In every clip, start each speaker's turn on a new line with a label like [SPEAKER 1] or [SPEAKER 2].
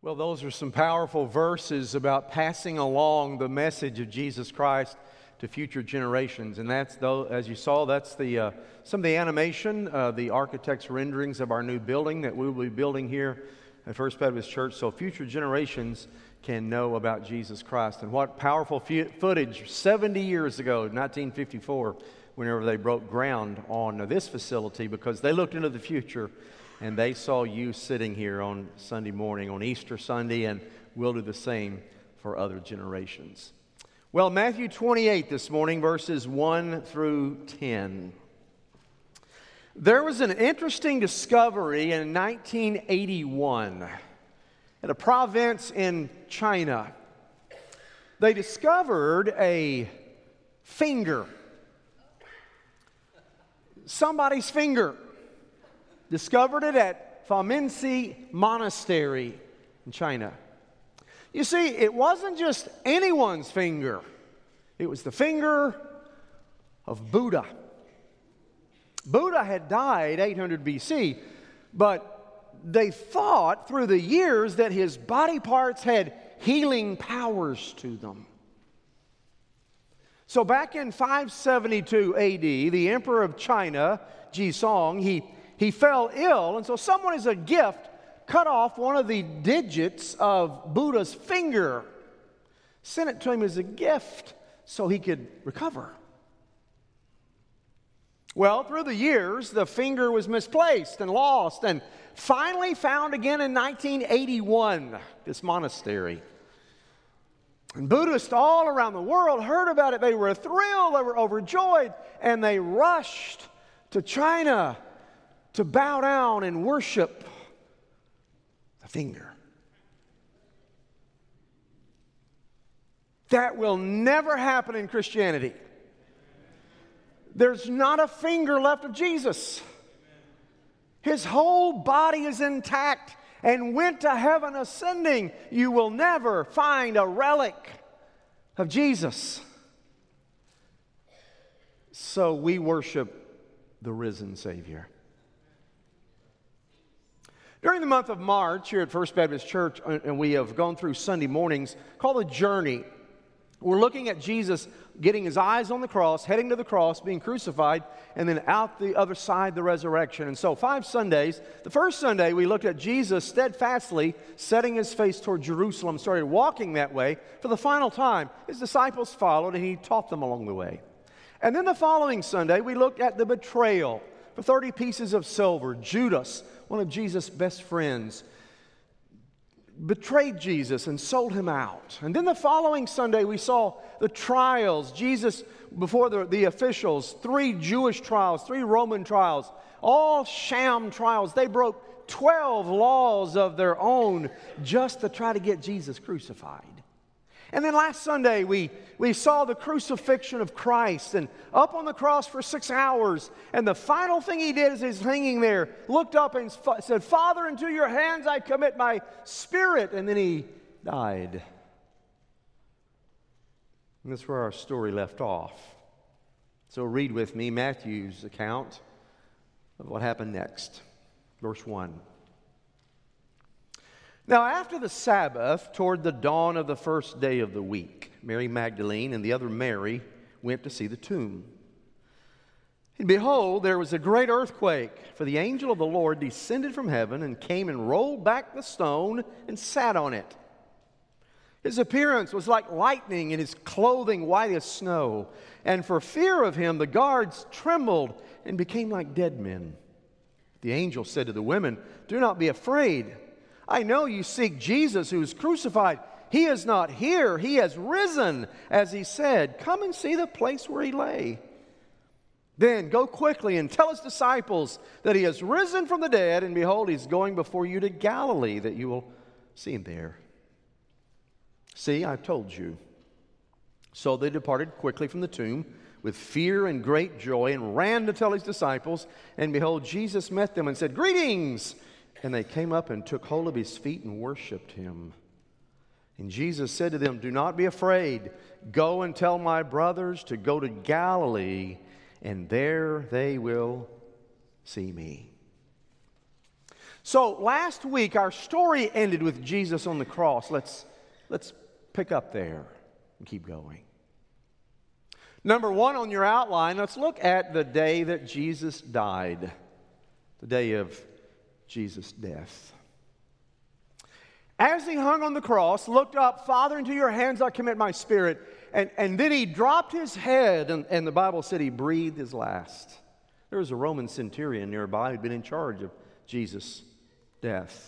[SPEAKER 1] Well, those are some powerful verses about passing along the message of Jesus Christ to future generations. And that's, though, as you saw, that's the some of the animation, the architect's renderings of our new building that we will be building here at First Baptist Church, so future generations can know about Jesus Christ. And what powerful footage 70 years ago, 1954, whenever they broke ground on this facility, because they looked into the future and they saw you sitting here on Sunday morning, on Easter Sunday, and we'll do the same for other generations. Well, Matthew 28 this morning, verses 1 through 10. There was an interesting discovery in 1981 at a province in China. They discovered a finger. Somebody's finger. Discovered it at Faminsi Monastery in China. You see, it wasn't just anyone's finger. It was the finger of Buddha. Buddha had died 800 BC, but they thought through the years that his body parts had healing powers to them. So back in 572 AD, the emperor of China, Jisong, he fell ill, and so someone as a gift cut off one of the digits of Buddha's finger, sent it to him as a gift so he could recover. Well, through the years, the finger was misplaced and lost, and finally found again in 1981, this monastery. And Buddhists all around the world heard about it. They were thrilled, they were overjoyed, and they rushed to China to bow down and worship the finger. That will never happen in Christianity. There's not a finger left of Jesus. His whole body is intact and went to heaven ascending. You will never find a relic of Jesus. So we worship the risen Savior. During the month of March here at First Baptist Church, and we have gone through Sunday mornings called The Journey. We're looking at Jesus getting his eyes on the cross, heading to the cross, being crucified, and then out the other side, the resurrection. And so 5 Sundays, the first Sunday we looked at Jesus steadfastly setting his face toward Jerusalem, started walking that way for the final time. His disciples followed and he taught them along the way. And then the following Sunday we looked at the betrayal for 30 pieces of silver. Judas, one of Jesus' best friends, betrayed Jesus and sold him out. And then the following Sunday we saw the trials. Jesus before the officials, 3 Jewish trials, 3 Roman trials, all sham trials. They broke 12 laws of their own just to try to get Jesus crucified. And then last Sunday we saw the crucifixion of Christ, and up on the cross for 6 hours. And the final thing he did as he's hanging there, looked up and said, "Father, into your hands I commit my spirit." And then he died. And that's where our story left off. So read with me Matthew's account of what happened next. Verse 1. Now after the Sabbath, toward the dawn of the first day of the week, Mary Magdalene and the other Mary went to see the tomb. And behold, there was a great earthquake, for the angel of the Lord descended from heaven and came and rolled back the stone and sat on it. His appearance was like lightning and his clothing white as snow. And for fear of him, the guards trembled and became like dead men. The angel said to the women, "Do not be afraid. I know you seek Jesus who is crucified. He is not here. He has risen, as he said. Come and see the place where he lay. Then go quickly and tell his disciples that he has risen from the dead, and behold, he's going before you to Galilee, that you will see him there. See, I've told you." So they departed quickly from the tomb with fear and great joy and ran to tell his disciples. And behold, Jesus met them and said, "Greetings!" And they came up and took hold of his feet and worshiped him. And Jesus said to them, "Do not be afraid. Go and tell my brothers to go to Galilee, and there they will see me." So last week our story ended with Jesus on the cross. Let's pick up there and keep going. Number one on your outline, let's look at the day that Jesus died, the day of Jesus' death. As he hung on the cross, looked up, Father, into your hands I commit my spirit. And then he dropped his head, and the Bible said he breathed his last. There was a Roman centurion nearby who'd been in charge of Jesus' death.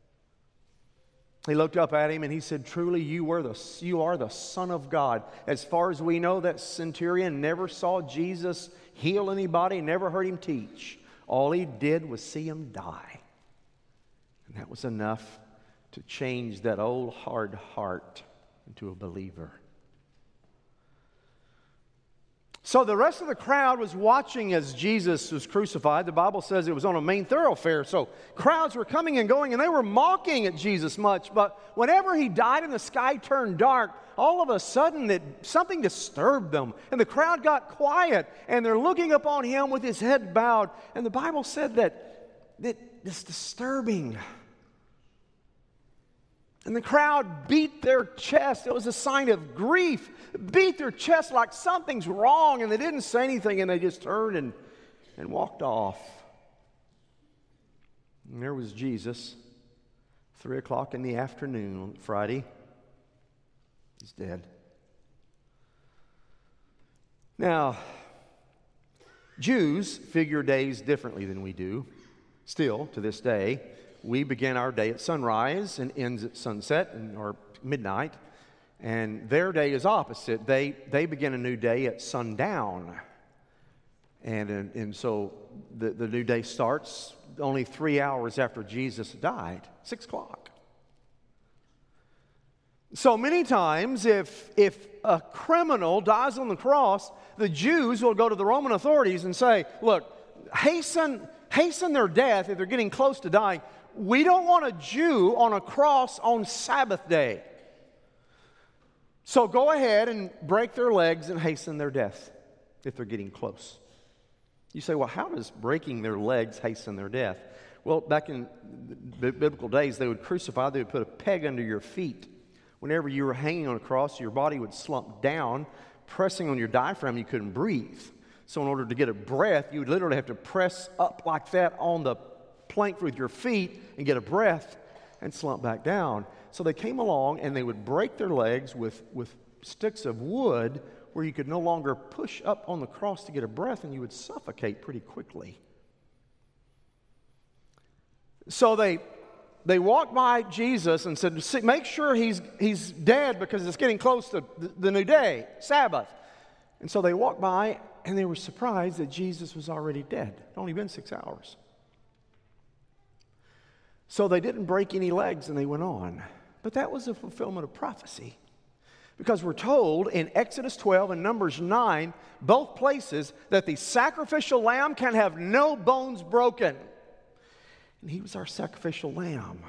[SPEAKER 1] He looked up at him and he said, truly you are the Son of God. As far as we know, that centurion never saw Jesus heal anybody, never heard him teach. All he did was see him die. And that was enough to change that old hard heart into a believer. So the rest of the crowd was watching as Jesus was crucified. The Bible says it was on a main thoroughfare. So crowds were coming and going, and they were mocking at Jesus much. But whenever he died and the sky turned dark, all of a sudden something disturbed them. And the crowd got quiet, and they're looking upon him with his head bowed. And the Bible said that it's disturbing. And the crowd beat their chest. It was a sign of grief. Beat their chest like something's wrong, and they didn't say anything, and they just turned and walked off. And there was Jesus, 3 o'clock in the afternoon on Friday. He's dead. Now, Jews figure days differently than we do. Still, to this day, we begin our day at sunrise and ends at sunset or midnight. And their day is opposite. They begin a new day at sundown. And so the new day starts only 3 hours after Jesus died, 6 o'clock. So many times if a criminal dies on the cross, the Jews will go to the Roman authorities and say, look, hasten their death if they're getting close to dying. We don't want a Jew on a cross on Sabbath day. So go ahead and break their legs and hasten their death if they're getting close. You say, well, how does breaking their legs hasten their death? Well, back in biblical days, they would crucify, they would put a peg under your feet. Whenever you were hanging on a cross, your body would slump down, pressing on your diaphragm, you couldn't breathe. So in order to get a breath, you would literally have to press up like that on the plank with your feet and get a breath and slump back down. So they came along and they would break their legs with sticks of wood where you could no longer push up on the cross to get a breath, and you would suffocate pretty quickly. So they walked by Jesus and said, make sure he's dead because it's getting close to the new day, Sabbath. And so they walked by and they were surprised that Jesus was already dead. It had only been 6 hours. So they didn't break any legs and they went on. But that was a fulfillment of prophecy. Because we're told in Exodus 12 and Numbers 9, both places, that the sacrificial lamb can have no bones broken. And he was our sacrificial lamb.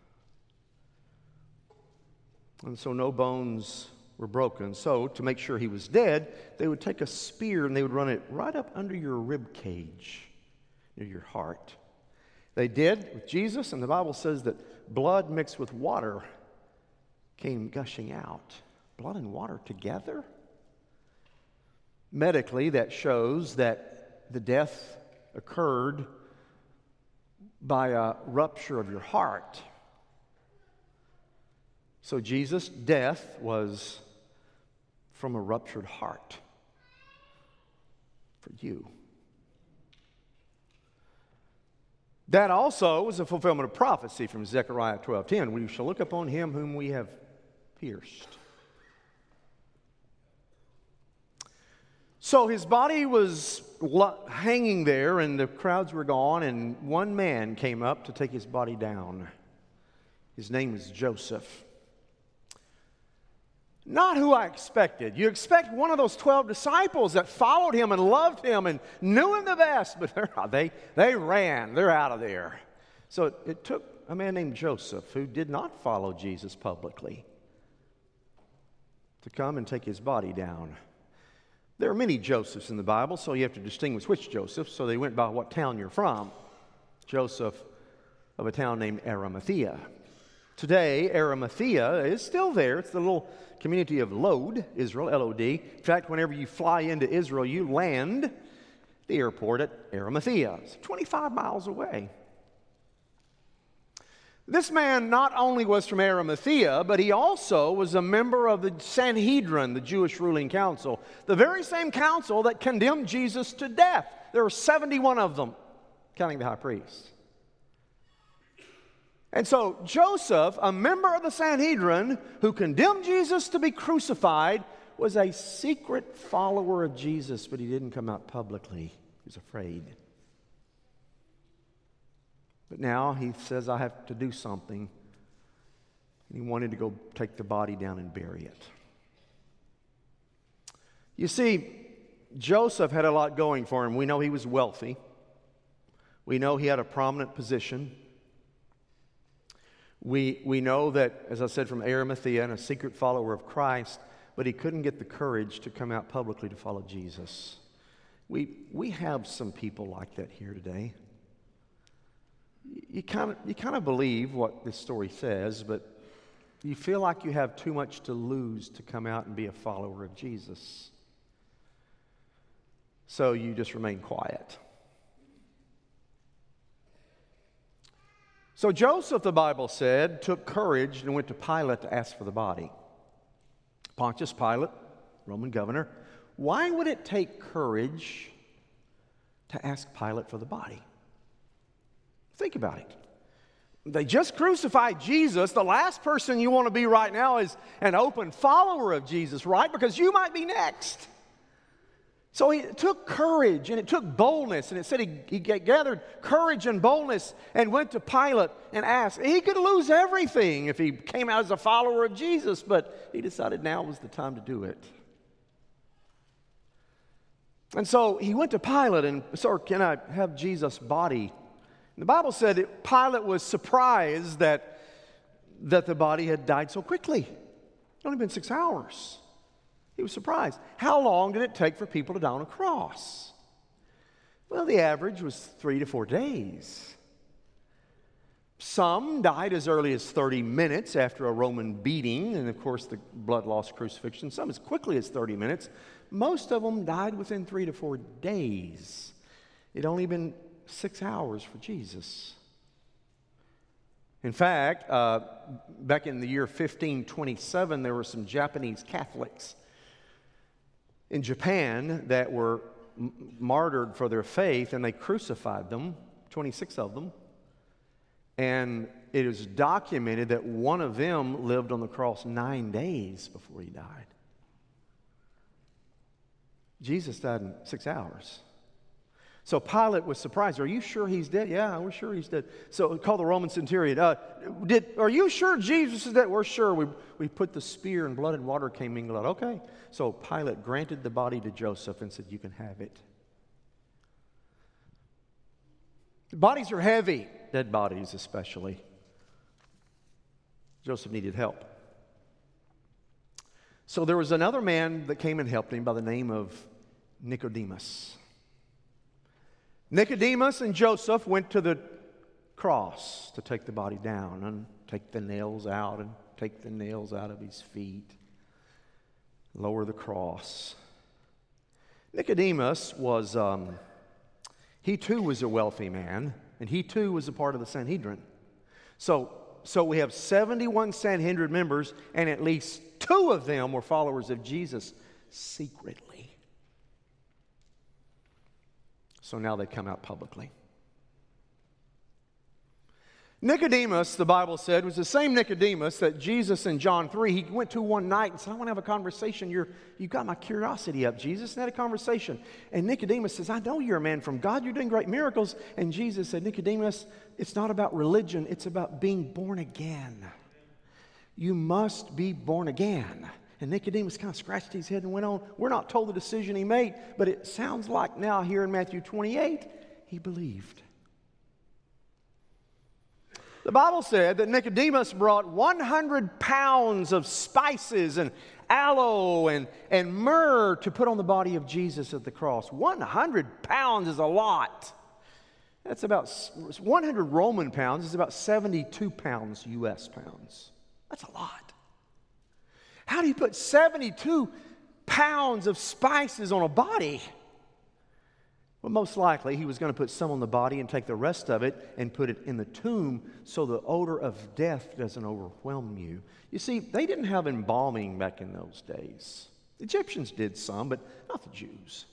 [SPEAKER 1] And so no bones were broken. So to make sure he was dead, they would take a spear and they would run it right up under your rib cage, near your heart. They did with Jesus, and the Bible says that blood mixed with water came gushing out. Blood and water together? Medically, that shows that the death occurred by a rupture of your heart. So Jesus' death was from a ruptured heart for you. That also was a fulfillment of prophecy from Zechariah 12:10. We shall look upon him whom we have pierced. So his body was hanging there, and the crowds were gone, and one man came up to take his body down. His name was Joseph. Not who I expected. You expect one of those 12 disciples that followed him and loved him and knew him the best, but they ran. They're out of there. So it took a man named Joseph, who did not follow Jesus publicly, to come and take his body down. There are many Josephs in the Bible, so you have to distinguish which Joseph. So they went by what town you're from. Joseph of a town named Arimathea. Today, Arimathea is still there. It's the little community of Lod, Israel, L-O-D. In fact, whenever you fly into Israel, you land at the airport at Arimathea. It's 25 miles away. This man not only was from Arimathea, but he also was a member of the Sanhedrin, the Jewish ruling council, the very same council that condemned Jesus to death. There were 71 of them, counting the high priest. And so Joseph, a member of the Sanhedrin who condemned Jesus to be crucified, was a secret follower of Jesus, but he didn't come out publicly. He was afraid. But now he says, I have to do something. And he wanted to go take the body down and bury it. You see, Joseph had a lot going for him. We know he was wealthy. We know he had a prominent position. We know that, as I said, from Arimathea and a secret follower of Christ, but he couldn't get the courage to come out publicly to follow Jesus. We have some people like that here today. You kind of believe what this story says, but you feel like you have too much to lose to come out and be a follower of Jesus. So you just remain quiet. So Joseph, the Bible said, took courage and went to Pilate to ask for the body. Pontius Pilate, Roman governor, why would it take courage to ask Pilate for the body? Think about it. They just crucified Jesus. The last person you want to be right now is an open follower of Jesus, right? Because you might be next. So it took courage and it took boldness. And it said he gathered courage and boldness and went to Pilate and asked. He could lose everything if he came out as a follower of Jesus, but he decided now was the time to do it. And so he went to Pilate and, sir, can I have Jesus' body? And the Bible said that Pilate was surprised that the body had died so quickly. It's only been 6 hours. He was surprised. How long did it take for people to die on a cross? Well, the average was 3 to 4 days. Some died as early as 30 minutes after a Roman beating, and of course the blood loss crucifixion. Some as quickly as 30 minutes. Most of them died within 3 to 4 days. It only been 6 hours for Jesus. In fact, back in the year 1527, there were some Japanese Catholics in Japan that were martyred for their faith, and they crucified them, 26 of them. And it is documented that one of them lived on the cross 9 days before he died. Jesus died in 6 hours. So Pilate was surprised. Are you sure he's dead? Yeah, we're sure he's dead. So call the Roman centurion. Are you sure Jesus is dead? We're sure. We put the spear and blood and water came mingled out. Okay. So Pilate granted the body to Joseph and said, you can have it. The bodies are heavy, dead bodies especially. Joseph needed help. So there was another man that came and helped him by the name of Nicodemus. Nicodemus and Joseph went to the cross to take the body down and take the nails out and take the nails out of his feet, lower the cross. Nicodemus was, he too was a wealthy man, and he too was a part of the Sanhedrin. So we have 71 Sanhedrin members, and at least 2 of them were followers of Jesus secretly. So now they come out publicly. Nicodemus, the Bible said, was the same Nicodemus that Jesus in John 3, he went to one night and said, I want to have a conversation. You got my curiosity up, Jesus. And had a conversation. And Nicodemus says, I know you're a man from God. You're doing great miracles. And Jesus said, Nicodemus, it's not about religion. It's about being born again. You must be born again. And Nicodemus kind of scratched his head and went on. We're not told the decision he made, but it sounds like now here in Matthew 28, he believed. The Bible said that Nicodemus brought 100 pounds of spices and aloe and myrrh to put on the body of Jesus at the cross. 100 pounds is a lot. That's about 100 Roman pounds is about 72 pounds U.S. pounds. That's a lot. How do you put 72 pounds of spices on a body? Well, most likely he was going to put some on the body and take the rest of it and put it in the tomb so the odor of death doesn't overwhelm you. You see, they didn't have embalming back in those days. The Egyptians did some, but not the Jews.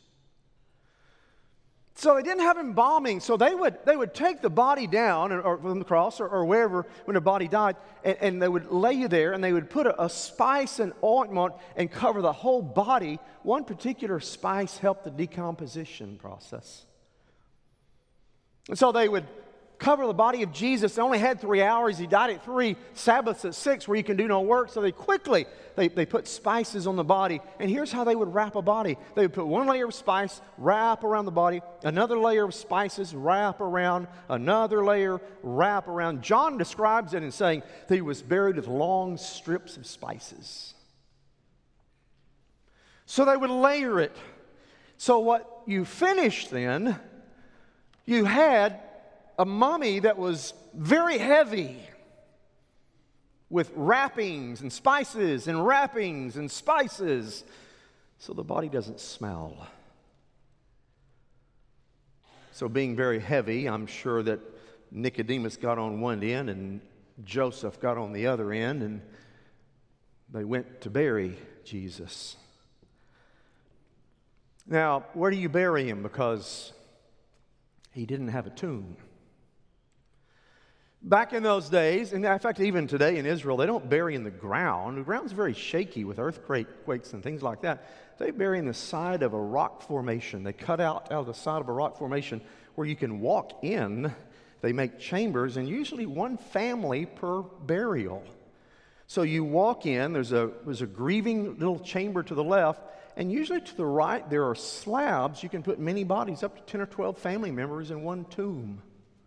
[SPEAKER 1] So they didn't have embalming, so they would take the body down or from the cross or wherever when the body died, and they would lay you there, and they would put a spice and ointment and cover the whole body. One particular spice helped the decomposition process. And so they would cover the body of Jesus. They only had 3 hours. He died at 3, Sabbaths at 6, where you can do no work. So they quickly put spices on the body. And here's how they would wrap a body. They would put one layer of spice, wrap around the body, another layer of spices, wrap around, another layer, wrap around. John describes it in saying that he was buried with long strips of spices. So they would layer it. So what you finished then, you had a mummy that was very heavy with wrappings and spices and wrappings and spices so the body doesn't smell. So being very heavy, I'm sure that Nicodemus got on one end and Joseph got on the other end, and they went to bury Jesus. Now, where do you bury him? Because he didn't have a tomb. Back in those days, and in fact even today in Israel, they don't bury in the ground. The ground's very shaky with earthquakes and things like that. They bury in the side of a rock formation. They cut out of the side of a rock formation where you can walk in. They make chambers, and usually one family per burial. So you walk in, there's a grieving little chamber to the left, and usually to the right there are slabs. You can put many bodies, up to 10 or 12 family members in one tomb.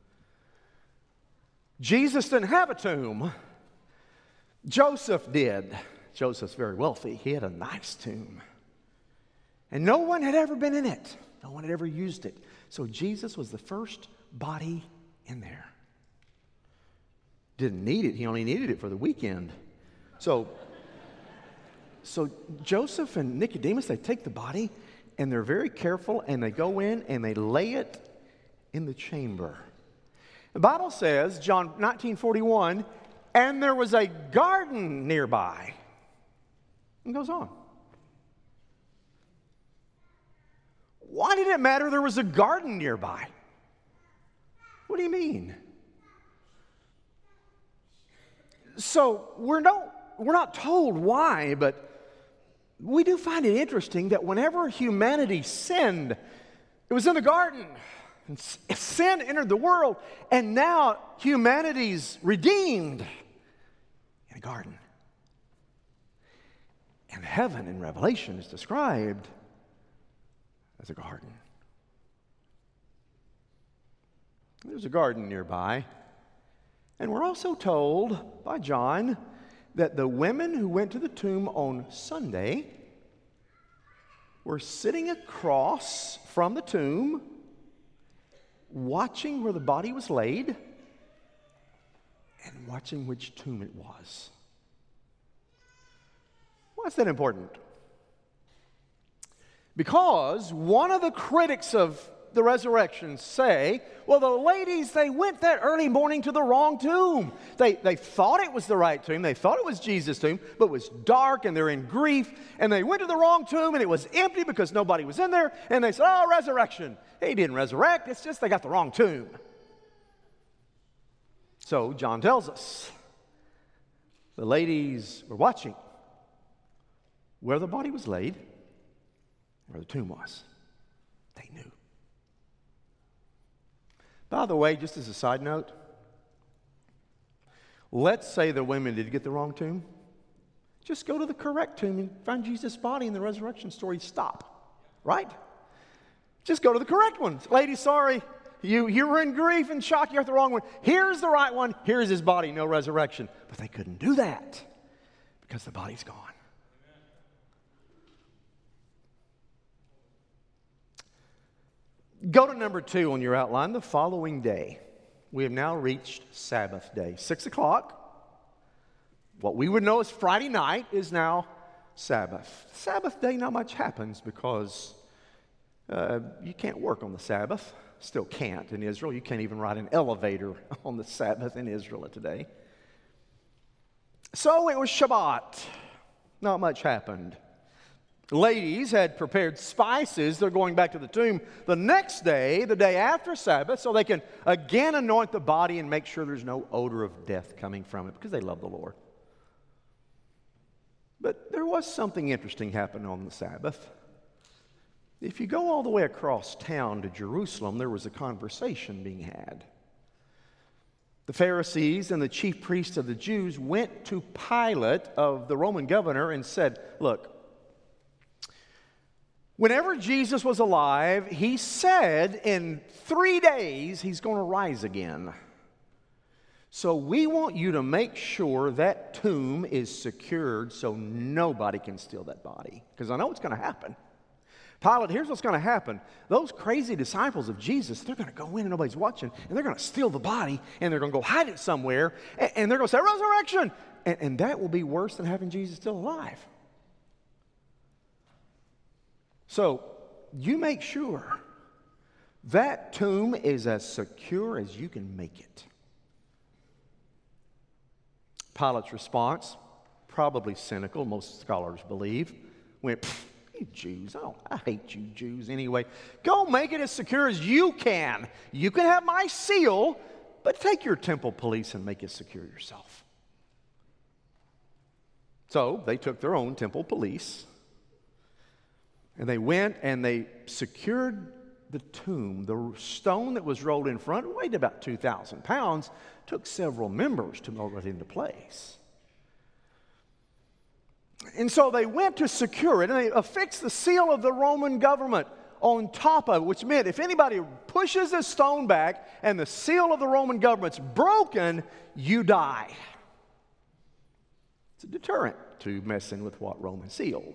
[SPEAKER 1] Jesus didn't have a tomb. Joseph did. Joseph's very wealthy. He had a nice tomb. And no one had ever been in it. No one had ever used it. So Jesus was the first body in there. Didn't need it. He only needed it for the weekend. So Joseph and Nicodemus, they take the body and they're very careful, and they go in and they lay it in the chamber. The Bible says, John 19:41, and there was a garden nearby. It goes on. Why did it matter there was a garden nearby? What do you mean? So we're not told why, but we do find it interesting that whenever humanity sinned, it was in the garden. And sin entered the world, and now humanity's redeemed in a garden. And heaven in Revelation is described as a garden. There's a garden nearby. And we're also told by John that the women who went to the tomb on Sunday were sitting across from the tomb, watching where the body was laid and watching which tomb it was. Why is that important? Because one of the critics of the resurrection say, well, the ladies, they went that early morning to the wrong tomb. They thought it was the right tomb. They thought it was Jesus' tomb, but it was dark and they're in grief. And they went to the wrong tomb and it was empty because nobody was in there. And they said, oh, resurrection. He didn't resurrect. It's just they got the wrong tomb. So John tells us the ladies were watching where the body was laid, where the tomb was. They knew. By the way, just as a side note, let's say the women did get the wrong tomb. Just go to the correct tomb and find Jesus' body in the resurrection story. Stop. Right? Just go to the correct one. Lady, sorry. You were in grief and shock. You got the wrong one. Here's the right one. Here's his body. No resurrection. But they couldn't do that because the body's gone. Go to number 2 on your outline. The following day, we have now reached Sabbath day. 6 o'clock, what we would know as Friday night, is now Sabbath. Sabbath day, not much happens because you can't work on the Sabbath. Still can't in Israel. You can't even ride an elevator on the Sabbath in Israel today. So it was Shabbat. Not much happened. Ladies had prepared spices. They're going back to the tomb the next day, the day after Sabbath, so they can again anoint the body and make sure there's no odor of death coming from it because they love the Lord. But there was something interesting happen on the Sabbath. If you go all the way across town to Jerusalem, there was a conversation being had. The Pharisees and the chief priests of the Jews went to Pilate, of the Roman governor, and said, look, whenever Jesus was alive, he said in 3 days he's going to rise again. So we want you to make sure that tomb is secured so nobody can steal that body. Because I know what's going to happen. Pilate, here's what's going to happen. Those crazy disciples of Jesus, they're going to go in and nobody's watching, and they're going to steal the body, and they're going to go hide it somewhere, and they're going to say, resurrection! And that will be worse than having Jesus still alive. So you make sure that tomb is as secure as you can make it. Pilate's response, probably cynical, most scholars believe, went, you Jews, I hate you Jews anyway. Go make it as secure as you can. You can have my seal, but take your temple police and make it secure yourself. So they took their own temple police, and they went and they secured the tomb. The stone that was rolled in front weighed about 2,000 pounds. Took several members to roll it into place. And so they went to secure it, and they affixed the seal of the Roman government on top of it, which meant if anybody pushes this stone back and the seal of the Roman government's broken, you die. It's a deterrent to messing with what Rome sealed.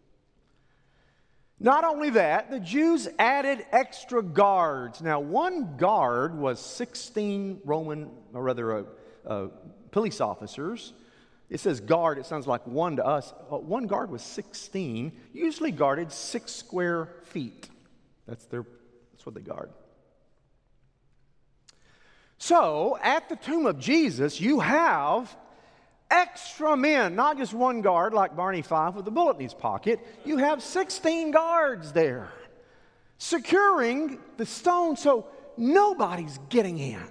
[SPEAKER 1] Not only that, the Jews added extra guards. Now, one guard was 16 police officers. It says guard, it sounds like one to us. One guard was 16, usually guarded 6 square feet. That's what they guard. So, at the tomb of Jesus, you have extra men, not just one guard like Barney Fife with a bullet in his pocket. You have 16 guards there, securing the stone so nobody's getting in.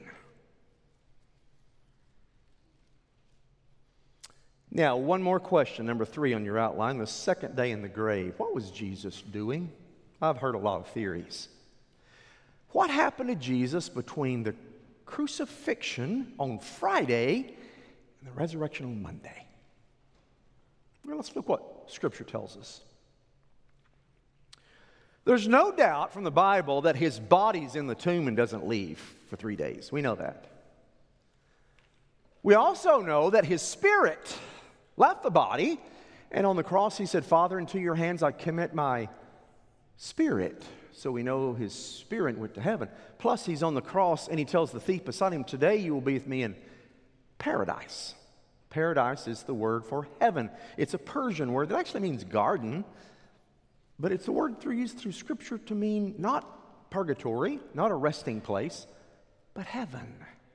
[SPEAKER 1] Now, one more question, number 3 on your outline, the second day in the grave. What was Jesus doing? I've heard a lot of theories. What happened to Jesus between the crucifixion on Friday and the resurrection on Monday? Well, let's look what Scripture tells us. There's no doubt from the Bible that his body's in the tomb and doesn't leave for 3 days. We know that. We also know that his spirit left the body, and on the cross he said, Father, into your hands I commit my spirit. So we know his spirit went to heaven. Plus he's on the cross and he tells the thief beside him, today you will be with me in paradise. Paradise is the word for heaven. It's a Persian word that actually means garden, but it's a word used through Scripture to mean not purgatory, not a resting place, but heaven.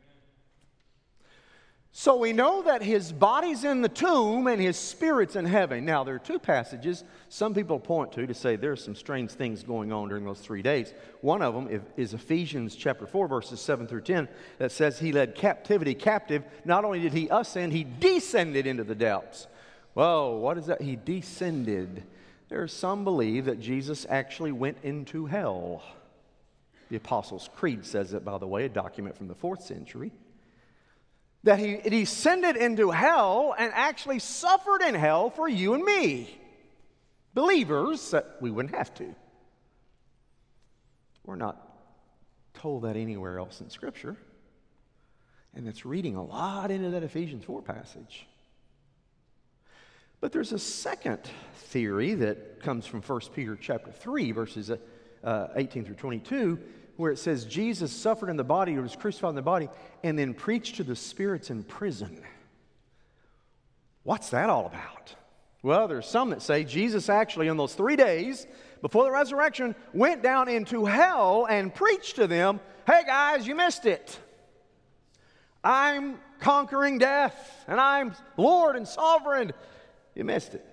[SPEAKER 1] So we know that his body's in the tomb and his spirit's in heaven. Now, there are 2 passages some people point to say there's some strange things going on during those 3 days. One of them is Ephesians chapter 4, verses 7 through 10, that says he led captivity captive. Not only did he ascend, he descended into the depths. Whoa, what is that? He descended. There are some believe that Jesus actually went into hell. The Apostles' Creed says it, by the way, a document from the 4th century. That he descended into hell and actually suffered in hell for you and me. Believers, that we wouldn't have to. We're not told that anywhere else in Scripture. And it's reading a lot into that Ephesians 4 passage. But there's a second theory that comes from 1 Peter chapter 3, verses 18 through 22, where it says Jesus suffered in the body, or was crucified in the body, and then preached to the spirits in prison. What's that all about? Well, there's some that say Jesus actually, in those 3 days before the resurrection, went down into hell and preached to them, hey guys, you missed it. I'm conquering death, and I'm Lord and sovereign. You missed it.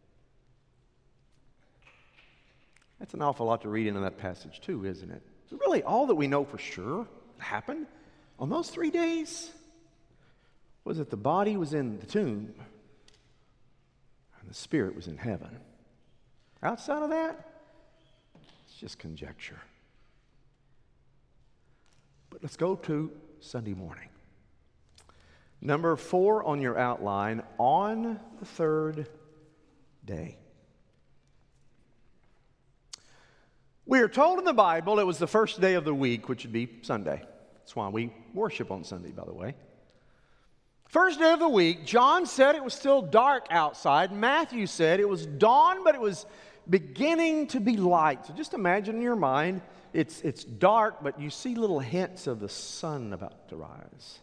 [SPEAKER 1] That's an awful lot to read into that passage too, isn't it? So really, all that we know for sure happened on those 3 days was that the body was in the tomb and the spirit was in heaven. Outside of that, it's just conjecture. But let's go to Sunday morning. Number 4 on your outline, on the third day. We are told in the Bible it was the first day of the week, which would be Sunday. That's why we worship on Sunday, by the way. First day of the week, John said it was still dark outside. Matthew said it was dawn, but it was beginning to be light. So just imagine in your mind, it's dark, but you see little hints of the sun about to rise.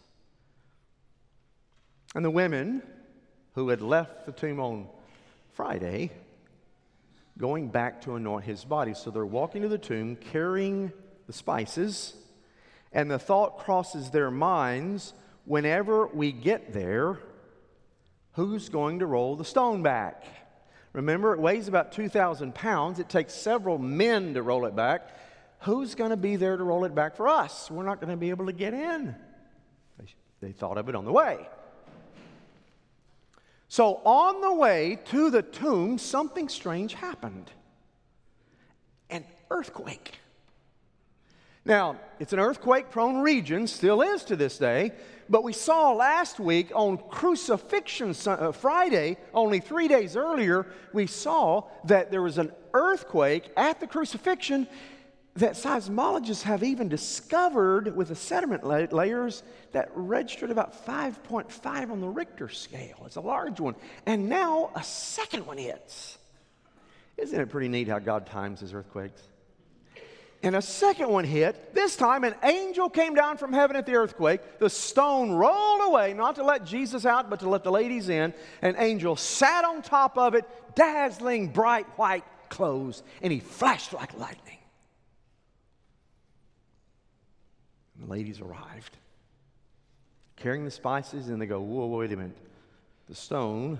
[SPEAKER 1] And the women who had left the tomb on Friday going back to anoint his body. So they're walking to the tomb carrying the spices, and the thought crosses their minds, whenever we get there, who's going to roll the stone back? Remember, it weighs about 2,000 pounds. It takes several men to roll it back. Who's going to be there to roll it back for us? We're not going to be able to get in. They thought of it on the way. So on the way to the tomb, something strange happened. An earthquake. Now, it's an earthquake-prone region, still is to this day, but we saw last week on Crucifixion Friday, only 3 days earlier, we saw that there was an earthquake at the crucifixion that seismologists have even discovered with the sediment layers that registered about 5.5 on the Richter scale. It's a large one. And now a second one hits. Isn't it pretty neat how God times his earthquakes? And a second one hit. This time an angel came down from heaven at the earthquake. The stone rolled away, not to let Jesus out, but to let the ladies in. An angel sat on top of it, dazzling bright white clothes, and he flashed like lightning. And the ladies arrived, carrying the spices, and they go, whoa, wait a minute. The stone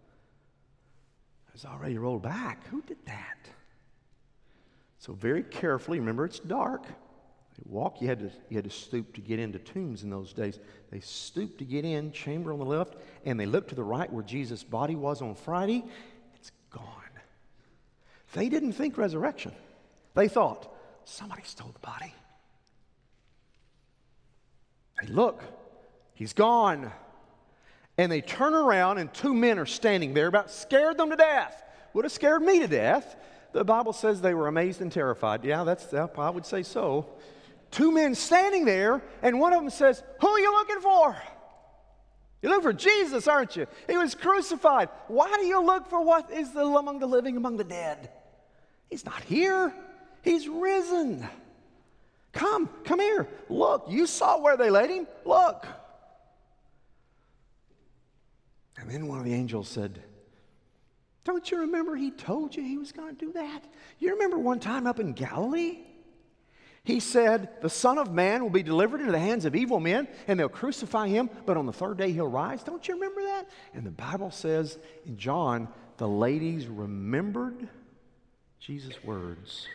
[SPEAKER 1] has already rolled back. Who did that? So very carefully, remember it's dark. They walk, you had to stoop to get into tombs in those days. They stooped to get in, chamber on the left, and they looked to the right where Jesus' body was on Friday. It's gone. They didn't think resurrection. They thought, somebody stole the body. They look, he's gone. And they turn around and 2 men are standing there, about scared them to death. Would have scared me to death. The Bible says they were amazed and terrified. Yeah, I would say so. 2 men standing there, and one of them says, who are you looking for? You look for Jesus, aren't you? He was crucified. Why do you look for what is among the living, among the dead? He's not here. He's risen. Come here. Look, you saw where they laid him. Look. And then one of the angels said, don't you remember he told you he was going to do that? You remember one time up in Galilee? He said, the Son of Man will be delivered into the hands of evil men, and they'll crucify him, but on the third day he'll rise. Don't you remember that? And the Bible says in John, the ladies remembered Jesus' words.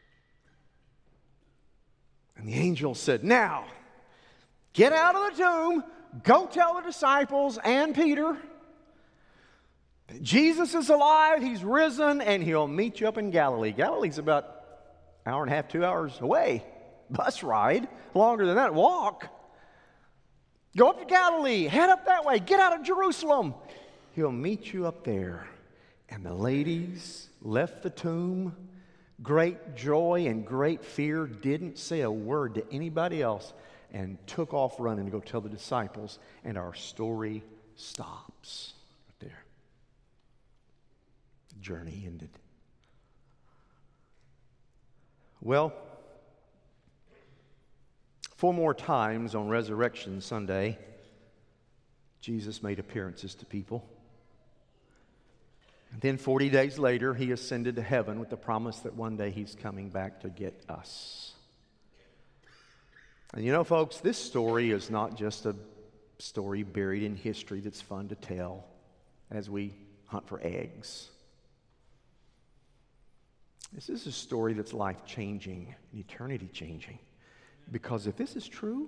[SPEAKER 1] And the angel said, now, get out of the tomb, go tell the disciples and Peter that Jesus is alive, he's risen, and he'll meet you up in Galilee. Galilee's about an hour and a half, 2 hours away. Bus ride, longer than that, walk. Go up to Galilee, head up that way, get out of Jerusalem. He'll meet you up there. And the ladies left the tomb. Great joy and great fear, didn't say a word to anybody else, and took off running to go tell the disciples, and our story stops right there. The journey ended. Well, 4 more times on Resurrection Sunday, Jesus made appearances to people. And then 40 days later, he ascended to heaven with the promise that one day he's coming back to get us. And you know, folks, this story is not just a story buried in history that's fun to tell as we hunt for eggs. This is a story that's life-changing and eternity-changing. Because if this is true,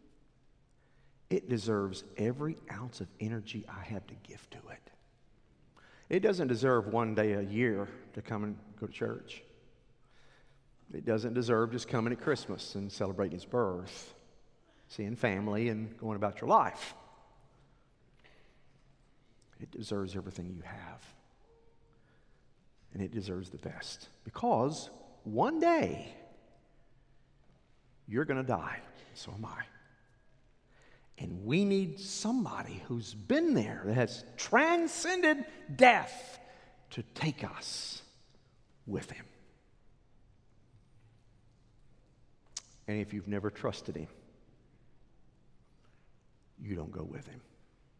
[SPEAKER 1] it deserves every ounce of energy I have to give to it. It doesn't deserve one day a year to come and go to church. It doesn't deserve just coming at Christmas and celebrating his birth, seeing family and going about your life. It deserves everything you have. And it deserves the best. Because one day, you're going to die. So am I. And we need somebody who's been there, that has transcended death, to take us with him. And if you've never trusted him, you don't go with him.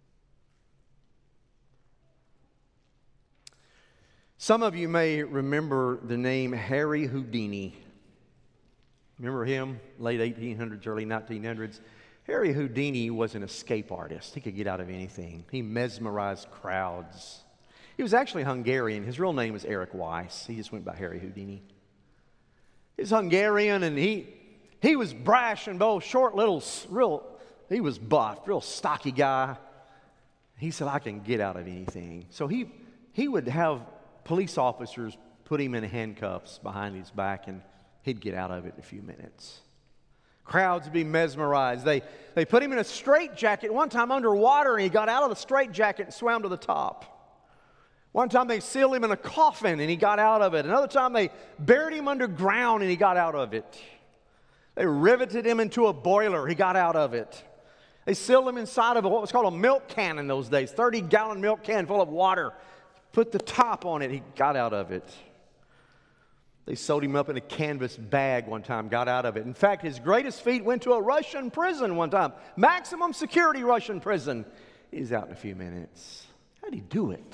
[SPEAKER 1] Some of you may remember the name Harry Houdini. Remember him? Late 1800s, early 1900s. Harry Houdini was an escape artist. He could get out of anything. He mesmerized crowds. He was actually Hungarian. His real name was Eric Weiss. He just went by Harry Houdini. He's Hungarian, and he was brash and bold, short, little, he was buff, real stocky guy. He said, I can get out of anything. So he would have police officers put him in handcuffs behind his back, and he'd get out of it in a few minutes. Crowds would be mesmerized. They put him in a straitjacket one time underwater, and he got out of the straitjacket and swam to the top. One time they sealed him in a coffin, and he got out of it. Another time they buried him underground, and he got out of it. They riveted him into a boiler. He got out of it. They sealed him inside of what was called a milk can in those days, 30-gallon milk can full of water. Put the top on it. He got out of it. They sewed him up in a canvas bag one time, got out of it. In fact, his greatest feat went to a Russian prison one time. Maximum security Russian prison. He's out in a few minutes. How'd he do it?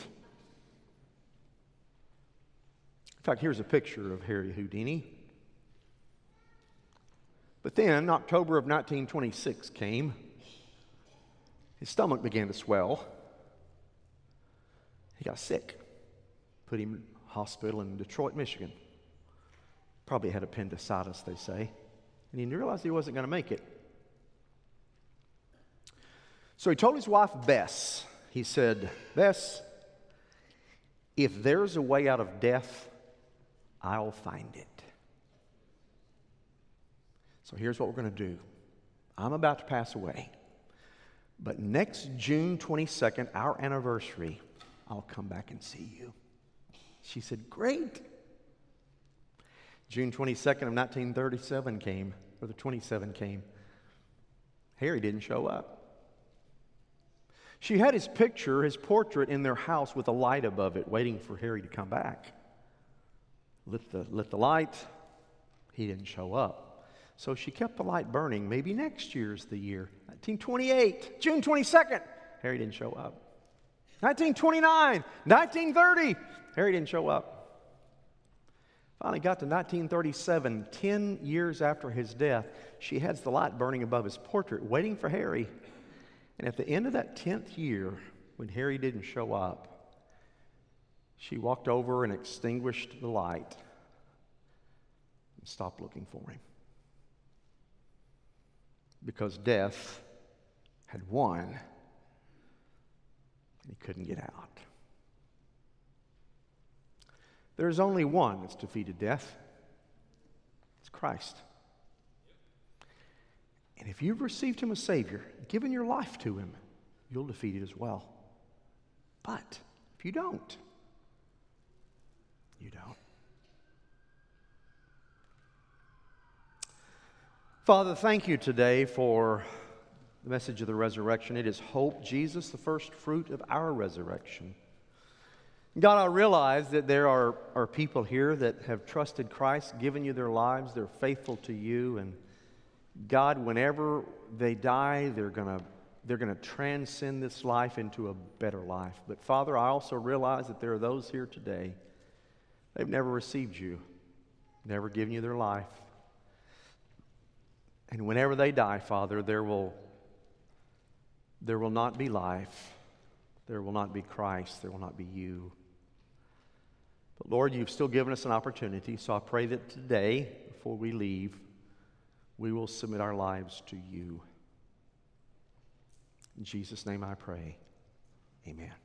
[SPEAKER 1] In fact, here's a picture of Harry Houdini. But then, October of 1926 came. His stomach began to swell. He got sick. Put him in a hospital in Detroit, Michigan. Probably had appendicitis, they say. And he realized he wasn't going to make it. So he told his wife, Bess, he said, Bess, if there's a way out of death, I'll find it. So here's what we're going to do. I'm about to pass away. But next June 22nd, our anniversary, I'll come back and see you. She said, great. June 22nd of 1937 came, or the 27 came. Harry didn't show up. She had his picture, his portrait in their house with a light above it, waiting for Harry to come back. Lit the light. He didn't show up. So she kept the light burning. Maybe next year's the year. 1928, June 22nd, Harry didn't show up. 1929, 1930, Harry didn't show up. Finally got to 1937, 10 years after his death. She has the light burning above his portrait, waiting for Harry. And at the end of that 10th year, when Harry didn't show up, she walked over and extinguished the light and stopped looking for him. Because death had won, and he couldn't get out. There's only one that's defeated death. It's Christ. And if you've received him as Savior, given your life to him, you'll defeat it as well. But if you don't, you don't. Father, thank you today for the message of the resurrection. It is hope, Jesus, the first fruit of our resurrection. God, I realize that there are people here that have trusted Christ, given you their lives, they're faithful to you, and God, whenever they die, they're going to transcend this life into a better life. But Father, I also realize that there are those here today, they've never received you, never given you their life. And whenever they die, Father, there will not be life. There will not be Christ. There will not be you. But Lord, you've still given us an opportunity, so I pray that today, before we leave, we will submit our lives to you. In Jesus' name I pray. Amen.